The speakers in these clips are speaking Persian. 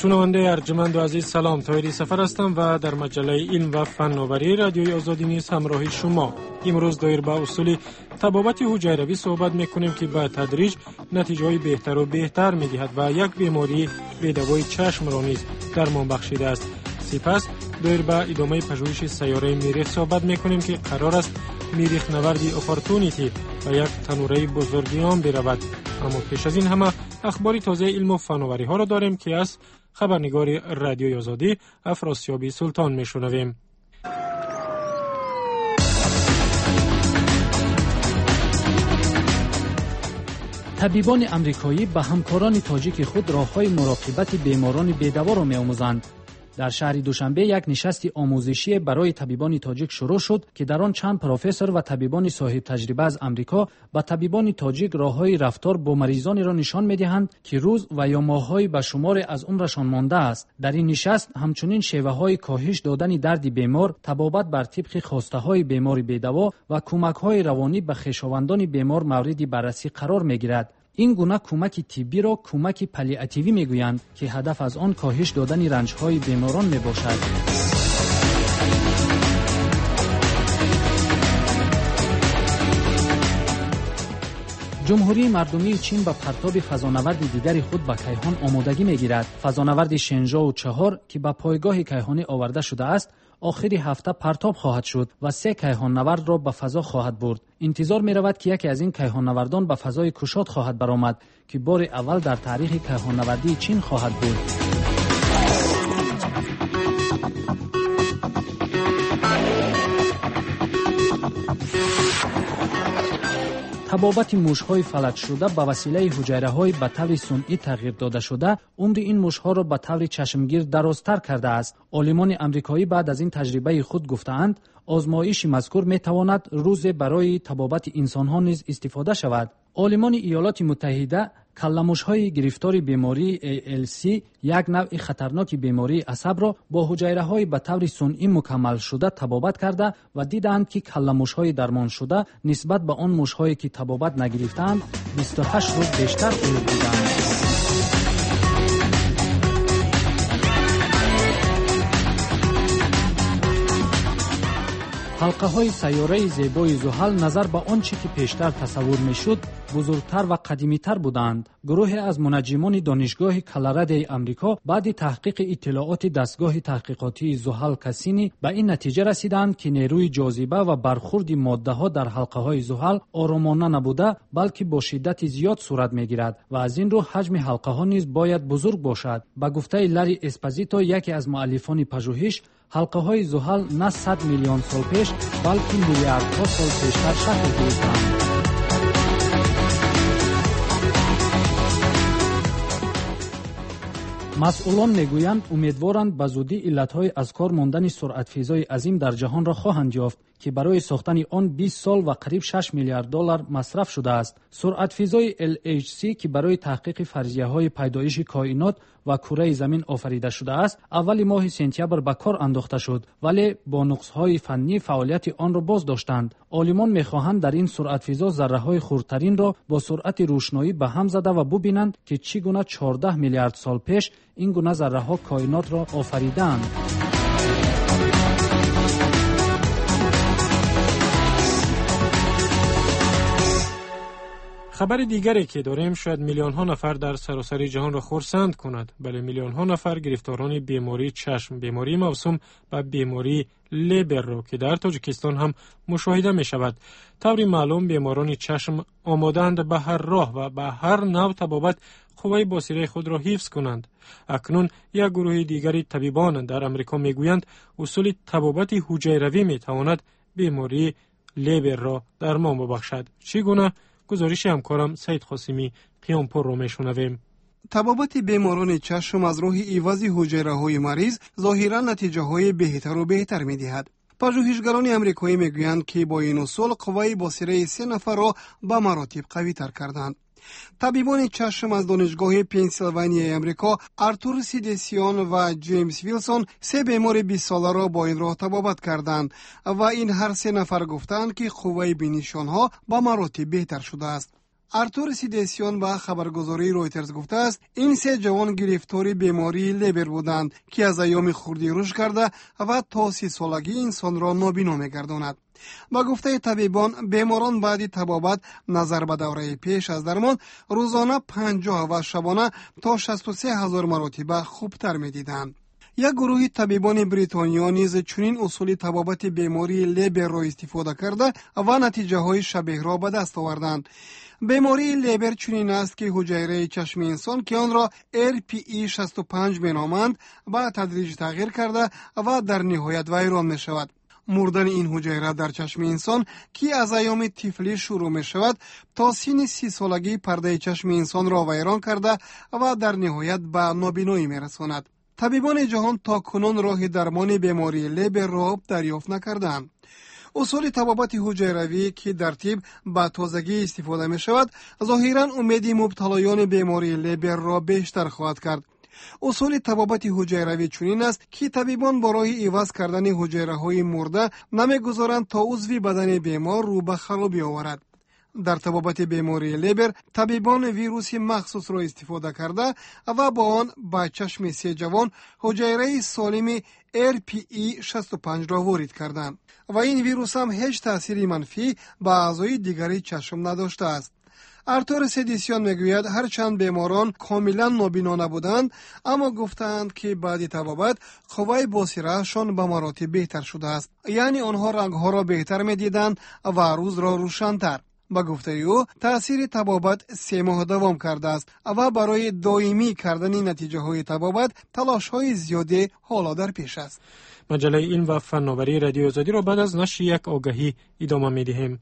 شنونده ارجمند و عزیز سلام، طاهری سفر هستم و در مجله علم و فناوری رادیوی آزادی نیز همراه شما. امروز دایر به اصول طبابت حجیروی صحبت میکنیم که به تدریج نتیجه بهتر و بهتر میدهد و یک بیماری بی‌دوای چشم را نیز درمان بخشیده است. سپس دایر به ادامه پژوهش سیاره مریخ صحبت میکنیم که قرار است مریخ نوردی اپورتونیتی و یک تنوره بزرگیان برود. اما پیش از این همه اخباری تازه علم و فناوری ها را داریم که از خبرنگار رادیوی آزادی افراسیاب سلطان میشنویم. طبیبان امریکایی به همکاران تاجیک خود راه‌های مراقبت بیماران بی‌دوا را می‌آموزند. در شهر دوشنبه یک نشست آموزشی برای طبیبان تاجیک شروع شد که در آن چند پروفسور و طبیبان صاحب تجربه از امریکا به طبیبان تاجیک راه‌های رفتار با مریضانی را نشان می‌دهند که روز و یا ماه‌های به شمار از عمرشان مانده است. در این نشست همچنین شیوه‌های کاهش دادن درد بیمار، طبابت بر طبق خواسته‌های بیمار بی‌دوا و کمک‌های روانی به خویشاوندان بیمار مورد بررسی قرار می‌گیرد. این گونه کمک طبی را کمک پالیاتیوی میگویند که هدف از آن کاهش دادن رنج‌های بیماران میباشد. جمهوری مردمی چین با پرتاب فضانورد دیگری خود به کیهان آمادگی میگیرد. فضانورد شنژاو 4 که به پایگاه کیهانی آورده شده است، آخر هفته پرتاب خواهد شد و 3 کیهان نورد را به فضا خواهد برد. انتظار می رود که یکی از این کیهان نوردان به فضای کشاد خواهد برآمد که بار اول در تاریخ کیهان نوردی چین خواهد بود. طبابت موش‌های فلج شده به وسیله حجیره‌های به طور صنعی تغییر داده شده، عمر این موش‌ها را به طور چشمگیر درازتر کرده است. عالمان آمریکایی بعد از این تجربه خود گفتند آزمایش مذکور می‌تواند روز برای طبابت انسان‌ها نیز استفاده شود. عالمان ایالات متحده کله‌موش‌های گرفتار بیماری ALC، یک نوع خطرناک بیماری عصب را با حجیره‌های به طور صنعی مکمل شده طبابت کرده و دیدند که کله‌موش‌های درمان شده نسبت به آن موش‌هایی که طبابت نگرفتند 28 روز بیشتر عمر بودند. حلقه‌های سیاره زیبای زحل نظر به آنچه که پیشتر تصور می‌شد بزرگتر و قدیمی‌تر بودند. گروهی از منجمان دانشگاه کلرادای آمریکا بعد تحقیق اطلاعات دستگاه تحقیقاتی زحل کاسینی به این نتیجه رسیدند که نیروی جاذبه و برخورد ماده‌ها در حلقه‌های زحل آرامانه نبوده بلکه با شدت زیاد صورت می‌گیرد و از این رو حجم حلقه‌ها نیز باید بزرگ باشد. به گفته لری اسپازیتو، یکی از مؤلفان پژوهش، حلقه‌های زحل نه 100 میلیون سال پیش بلکه میلیاردها سال پیشتر شکل گرفتند. مسئولان میگویند امیدوارند به زودی علتهای از کار ماندن سرعت‌فیزای عظیم در جهان را خواهند یافت که برای ساختن آن 20 سال و قریب 6 میلیارد دلار مصرف شده است. سرعت‌فیزای LHC که برای تحقیق فرضیه‌های پیدایش کائنات و کره زمین آفریده شده است، اول ماه سپتامبر به کار انداخته شد ولی با نقص‌های فنی فعالیت آن را باز داشتند. عالمان می‌خواهند در این سرعت‌فیزا ذره‌های خردترین را با سرعت روشنایی به هم زده و ببینند که چگونه 14 میلیارد سال پیش این گونه ذره‌ها کائنات را آفریدند. خبر دیگری که داریم شاید میلیون ها نفر در سراسر جهان را خرسند کند. بله، میلیون ها نفر گرفتاران بیماری چشم، بیماری موسوم به بیماری لیبر را که در تاجیکستان هم مشاهده می شود. طوری معلوم بیماران چشم آمادند به هر راه و به هر نوع طبابت قوه بصیره خود را حفظ کنند. اکنون یک گروه دیگری طبیبان در امریکا می گویند اصول طبابت حجیروی می تواند بیماری لیبر را درمان ببخشد. چگونه؟ گزارش همکارم سید قاسمی قیامپور رو میشنویم. طبابت بیماران چشم از راه عوض حجیره‌های مریض ظاهراً نتیجه‌های بهتر و بهتر می‌دهد. پژوهشگران آمریکایی میگویند که با این اصول قوه بصیره 3 نفر را به مراتب قوی‌تر کردند. طبیبان چشم از دانشگاه پنسیلوانیای آمریکا آرتور سیدیسیان و جیمز ویلسون 3 بیمار 20 ساله را با این راه طبابت کردند و این هر 3 نفر گفتند که قوه بینیشانها به مراتب بهتر شده است. ارتور سیدیسیان با خبرگزاری رویترز گفته است این سه جوان گرفتاری بیماری لیبر بودند که از ایام خردی رشد کرده و تا 30 سالگی انسان را نابینا می‌گرداند. با گفته طبیبان بیماران بعد طبابت نظر به دوره پیش از درمان روزانه 50 و شبانه تا 63,000 مرتبه خوبتر می‌دیدند. یک گروه طبیبان بریتانیا نیز چنین اصول طبابت بیماری لیبر را استفاده کرده و نتیجه های شبیه را به دست آوردند. بیماری لیبر چنین است که حجره چشم انسان که آن را RPE65 مینامند با تدریج تغییر کرده و در نهایت ویران می شود. مردن این حجره در چشم انسان که از ایام طفلی شروع می شود تا سن 30 سالگی پرده چشم انسان را ویران کرده و در نهایت به نابینایی می رساند. طبیبان جهان تا کنون راه درمان بیماری لیبر را دریافت نکردند. اصول طبابت حجروی که در طب به تازگی استفاده می شود ظاهراً امید مبتلایان بیماری لیبر را بیشتر خواهد کرد. اصول طبابت حجروی چنین است که طبیبان برای عوض کردن حجره های مرده نمیگذارند تا عضو بدن بیمار رو به خرابی آورد. در طبابت بیماری لیبر طبیبان ویروس مخصوص را استفاده کرده و با آن به چشم سه جوان حجره سالم RPE65 را وارد کردند و این ویروس هم هیچ تأثیر منفی به اعضای دیگری چشم نداشته است. ارتور سیدیسیان میگوید هرچند بیماران کاملا نابینا نبودند اما گفتند که بعد طبابت قوه بصیرتشان به مراتب بهتر شده است، یعنی آنها رنگها را بهتر میدیدند و روز را روشن‌تر. با گفته او تأثیر طبابت 3 ماه دوام کرده است و برای دائمی کردن نتیجه های طبابت تلاش های زیاده حالا در پیش است. مجله علم و فناوری رادیو آزادی را بعد از نشر یک آگهی ادامه می‌دهیم.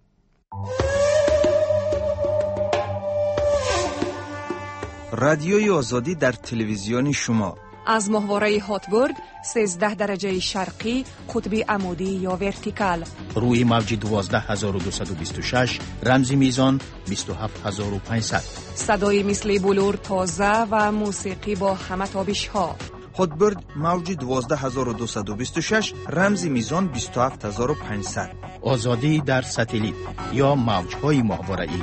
رادیوی آزادی در تلویزیون شما از ماهواره هاتبورد 13 درجه شرقی قطب عمودی یا ورتیکال روی موج 12226 رمزی میزان 27500 صدای مثل بلور تازه و موسیقی با همه تابش ها. هاتبورد موج 12226 رمزی میزان 27500 آزادی در ساتلیت یا موج‌های ماهواره‌ای.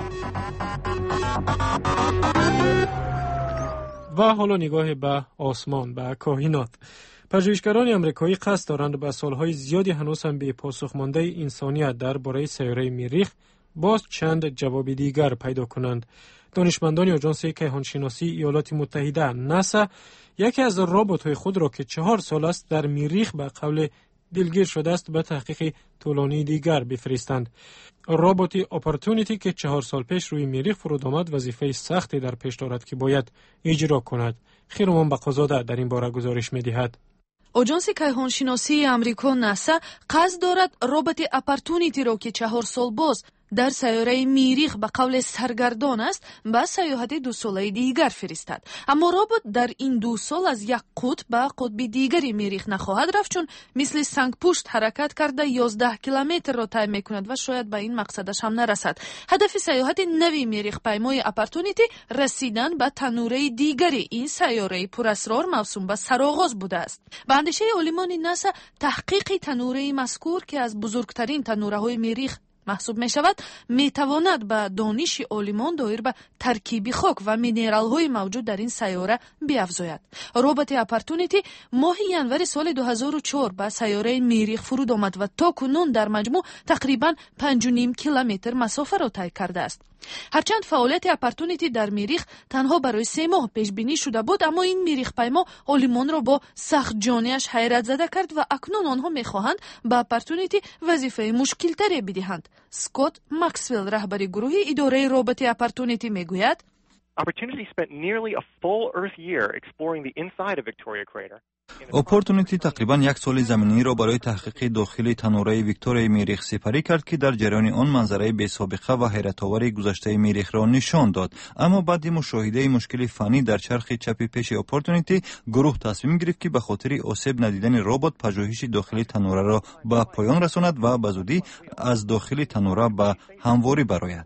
و حالا نگاه به آسمان، به کائنات. پژوهشگران آمریکایی قصد دارند به سالهای زیادی هنوز هم به پاسخ مانده انسانیت درباره سیاره مریخ باز چند جواب دیگر پیدا کنند. دانشمندان آژانس کیهانشناسی ایالات متحده ناسا یکی از ربات‌های خود را که 4 سال است در مریخ به قول دلگیر شده است به تحقیق طولانی دیگر بفرستند. ربات اپورتونیتی که 4 سال پیش روی مریخ فرود آمد وظیفه سختی در پیش دارد که باید اجرا کند. خیرمان بقازاده در این باره گزارش می‌دهد. آژانس کیهانشناسی آمریکا ناسا قصد دارد ربات اپورتونیتی را که 4 سال باز در سیاره مریخ به قول سرگردان است به سیاحت 2 ساله دیگر فرستد. اما ربات در این 2 سال از یک قطب به قطب دیگری مریخ نخواهد رفت، چون مثل سنگ پشت حرکت کرده 11 کیلومتر را طی میکند و شاید به این مقصدش هم نرسد. هدف سیاحت نوی مریخ پیمای اپورتونیتی رسیدن به تنوره دیگری این سیاره پراسرار موسوم به سرآغاز بوده است. به اندیشه عالمان ناسا تحقیق تنوره مذکور که از بزرگترین تنوره های مریخ محسوب می شود می تواند به دانش عالمان دایر به ترکیب خاک و مینرال های موجود در این سیاره بیافزاید. ربات اپورتونیتی ماه ینور سال 2004 به سیاره مریخ فرود آمد و تا کنون در مجموع تقریبا 5.5 کیلومتر مسافت را طی کرده است. هرچند فعالیت اپورتونیتی در مریخ تنها برای 3 ماه پیش بینی شده بود، اما این مریخ پیما عالمان را با سخت جانیش حیرت زده کرد و اکنون آنها می‌خواهند به اپورتونیتی وظیفه مشکل‌تری بدهند. اسکات مکسول رهبر گروه اداره ربات اپورتونیتی میگوید Opportunity spent nearly a full Earth year exploring the inside of Victoria Crater. اپورتونیتی تقریبا 1 سال زمینی را برای تحقیق داخل تنوره ویکتوریا مریخ سپری کرد که در جریان آن منظره بی‌سابقه و حیرت‌آور گذشته مریخ را نشان داد. اما بعد مشاهده مشکل فنی در چرخ چپ پیش اپورتونیتی، گروه تصمیم گرفت که به خاطر آسیب ندیدن ربات پژوهش داخل تنوره را به پایان رساند و به زودی از داخل تنوره به همواری برآید.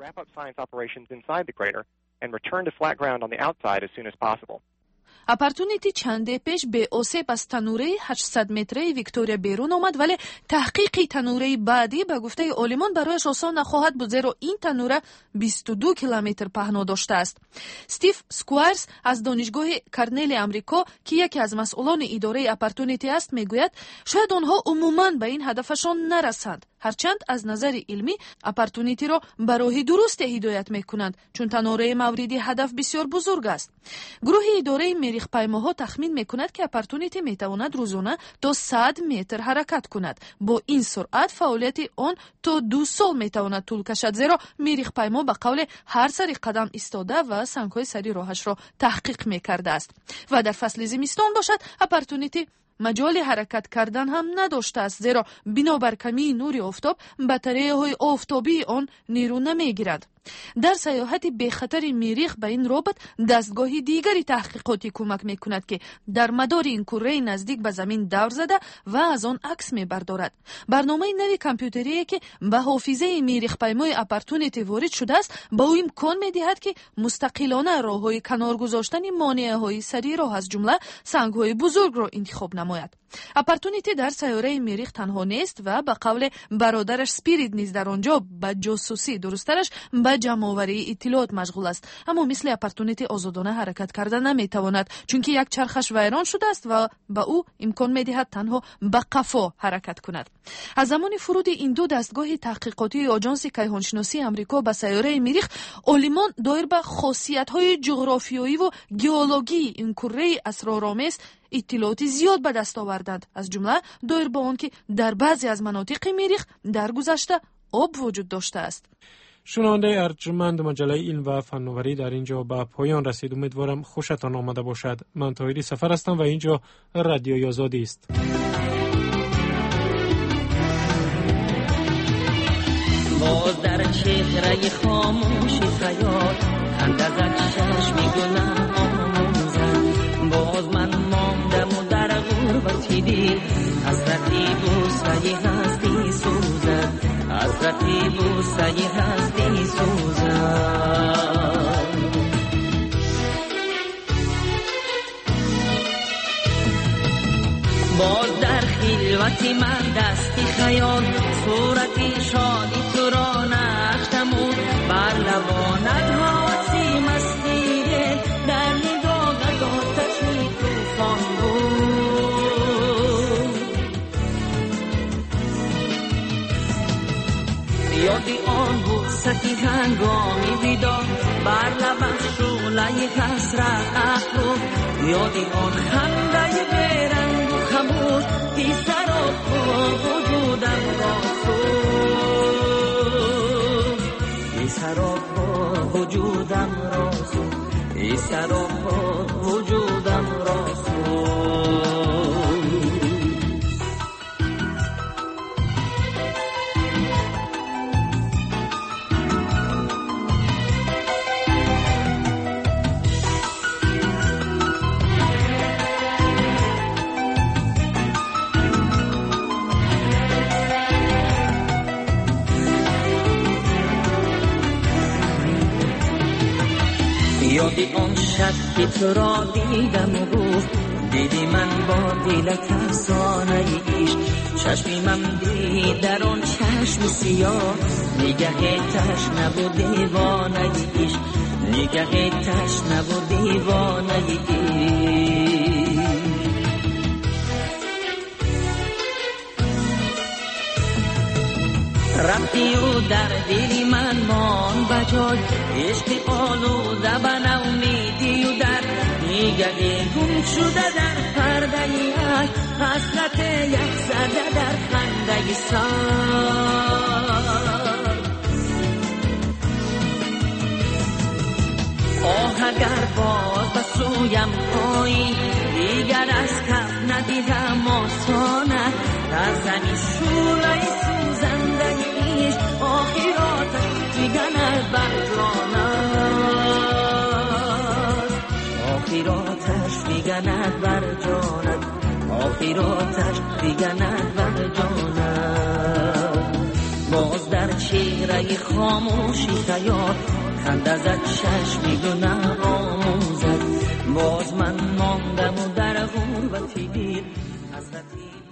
апартунити чанде пеш беосеб аз танураи 800 метраи Виктория берун омад, вале таҳқиқи танураи баъдӣ ба гуфтаи олимон барояш осон нахоҳад буд, зеро ин танура 22 километр паҳно доштааст. Стив Сквайрс аз донишгоҳи Корнели Амрико, ки яке аз масъулони идораи апартунити аст, мегӯяд шояд онҳо умуман ба ин ҳадафашон нарасанд, ҳарчанд аз назари илмӣ апартунитиро ба роҳи дурусте ҳидоят мекунанд, чун танураи мавриди ҳадаф бисёр бузург аст. гурӯҳи идораи мерихпаймоҳо тахмин мекунад, ки апартунити метавонад рӯзона то 100 метр ҳаракат кунад. бо ин суръат фаъолияти он то 2 сол метавонад тӯл кашад, зеро мерихпаймо ба қавле ҳар сари қадам истода ва сангҳои сари роҳашро таҳқиқ мекардааст. ва дар фасли зимистон бошад, апартунити маҷоли ҳаракат кардан ҳам надоштааст, зеро бинобар камии нури офтоб батареяҳои офтобии он нерӯ намегирад. дар саёҳати бехатари мерих ба ин робот дастгоҳи дигари таҳқиқотӣ кӯмак мекунад, ки дар мадори ин курраи наздик ба замин давр зада ва аз он акс мебардорад. барномаи нави компютерие, ки ба ҳофизаи мерихпаймои апартунити ворид шудааст, ба ӯ имкон медиҳад, ки мустақилона роҳҳои канор гузоштани монеаҳои сари роҳ аз ҷумла сангҳои бузургро интихоб намояд. апартунити дар сайёраи мерих танҳо нест ва ба қавле бародараш Спирит низ дар он ҷо ба ҷосусӣ, дурусттараш ба ҷамъоварии иттилоот машғул аст, аммо мисли апартунити озодона ҳаракат карда наметавонад, чунки як чархаш вайрон шудааст ва ба ӯ имкон медиҳад танҳо ба қафо ҳаракат кунад. аз замони фуруди ин ду дастгоҳи таҳқиқотии оҷонси кайҳоншиносии Амрико ба сайёраи мерих, олимон доир ба хосиятҳои ҷуғрофиёиву геологии ин курраи асроромез иттилооти зиёд ба даст оварданд, аз ҷумла доир ба он, ки дар баъзе аз манотиқи мерих дар гузашта об вуҷуд доштааст. шунавандаи арҷманд маҷалаи илм ва фанноварӣ дар ин ҷо ба поён расид. умедворам хушатон омада бошад. ман тоҳири сафар ҳастам ва ин ҷо радиои озодист. باز در چهره خاموشی خیال خندزد چشمی گلم آموزد باز من ماندم و در غربتی دید حسرتی بوسه هستی سوزد حسرتی بوسه هستی سوزد باز در خلوتی من دستی خیال صورتی شادی تو را نقش نمود بر لبانت حواسی مستی در نگاهت آتشی طوفان بود یادی آن بوستی هنگامی بیدار بر لبم شعله حسرت افروخت یادی آن خنده بیرنگ و خموش بی سر و پا وجودم را سوخت بی سر و پا وجودم را سوخت بی سر و پا وجودم را سوخت یادی آن شب که تو را دیدم و گفت دیدی من با دل ترسانه عشق چشمی من دید در آن چشم سیاه نگه تشنه و دیوانه عشق نگه تشنه و دیوانه عشق رفتی و در دلی من مان بجای عشق آلوده به نومیدی و در نگه گم شده در پرده عشق حسرت یک زده در خنده سر آه اگر باز به سویم پایی دیگر از کف ندیدم آسانه در زمین شوله سوزنده ایش آخراتش دیگنر بر جانت آخراتش دیگنر بر جانت آخراتش دیگنر بر جانت باز در چهره خاموشی خیال خنده زد چشمی گناه آموزد باز من ماندم و در غربتی دیر حسرتی